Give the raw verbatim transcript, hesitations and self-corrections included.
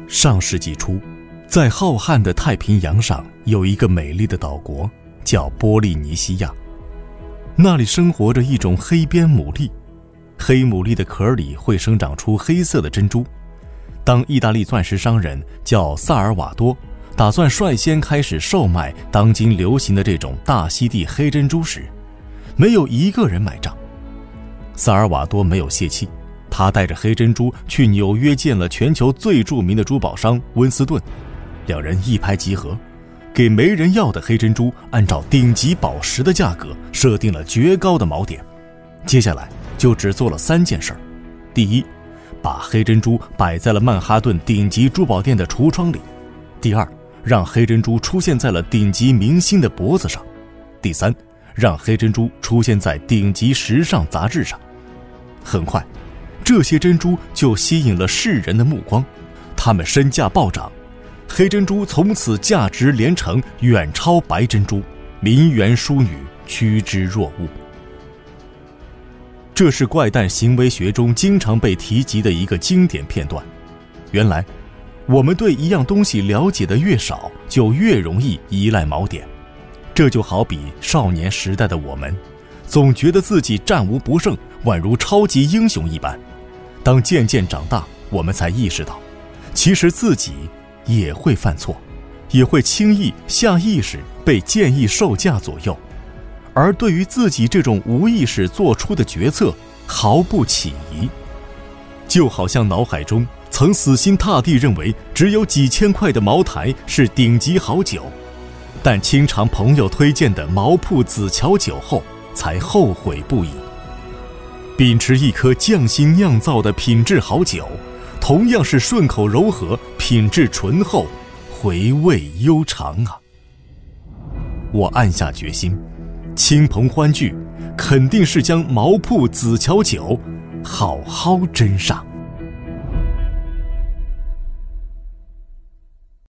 上世纪初，在浩瀚的太平洋上有一个美丽的岛国，叫波利尼西亚。那里生活着一种黑边牡蛎，黑牡蛎的壳里会生长出黑色的珍珠。当意大利钻石商人叫萨尔瓦多打算率先开始售卖当今流行的这种大溪地黑珍珠时，没有一个人买账。萨尔瓦多没有泄气，他带着黑珍珠去纽约见了全球最著名的珠宝商温斯顿，两人一拍即合，给没人要的黑珍珠按照顶级宝石的价格设定了绝高的锚点。接下来就只做了三件事：第一，把黑珍珠摆在了曼哈顿顶级珠宝店的橱窗里；第二，让黑珍珠出现在了顶级明星的脖子上；第三，让黑珍珠出现在顶级时尚杂志上。很快，这些珍珠就吸引了世人的目光，它们身价暴涨，黑珍珠从此价值连城，远超白珍珠，名媛淑女趋之若鹜。这是怪诞行为学中经常被提及的一个经典片段。原来，我们对一样东西了解的越少，就越容易依赖锚点。这就好比少年时代的我们，总觉得自己战无不胜，宛如超级英雄一般。当渐渐长大，我们才意识到，其实自己也会犯错，也会轻易下意识被建议售价左右，而对于自己这种无意识做出的决策毫不起疑。就好像脑海中曾死心塌地认为只有几千块的茅台是顶级好酒，但经常朋友推荐的毛铺子乔酒后才后悔不已。秉持一颗匠心酿造的品质好酒，同样是顺口柔和，品质醇厚，回味悠长啊！我暗下决心，亲朋欢聚肯定是将毛铺子乔酒好好珍上。